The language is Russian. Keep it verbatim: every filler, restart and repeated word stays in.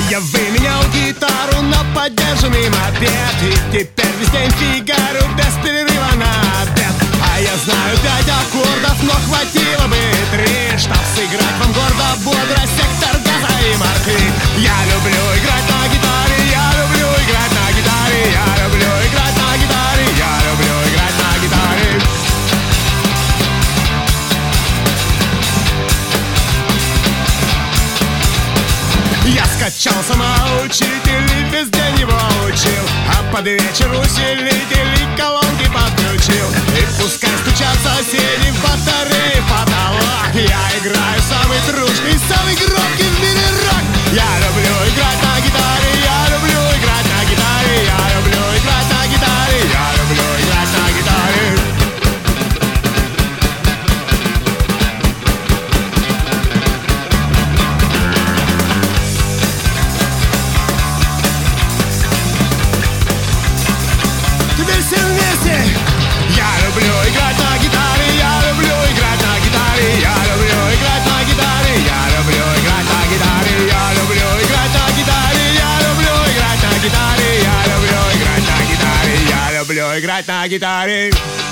Я выменял гитару на подержанный мопед, и теперь весь день фигарю без перерыва на обед. А я знаю пять аккордов, но хватило бы три, чтоб сыграть вам гордо, бодро сектор газа и морфин. Я люблю играть на гитаре, я люблю играть на гитаре, я люблю играть на гитаре, я люблю играть на гитаре. Я скачал самоучитель и весь день его учил, а под вечер усилители колонки подключил. И пускай стучат соседи в батареи в потолок, я играю самый трушный, самый громкий в мире рок. Я люблю играть на гитаре, я люблю играть на гитаре, я люблю играть на гитаре, я люблю играть на гитаре. Все вместе! Я люблю играть на гитаре, я люблю играть на гитаре, я люблю играть на гитаре, я люблю играть на гитаре, я люблю играть на гитаре, я люблю играть на гитаре, я люблю играть на гитаре, я люблю играть на гитаре.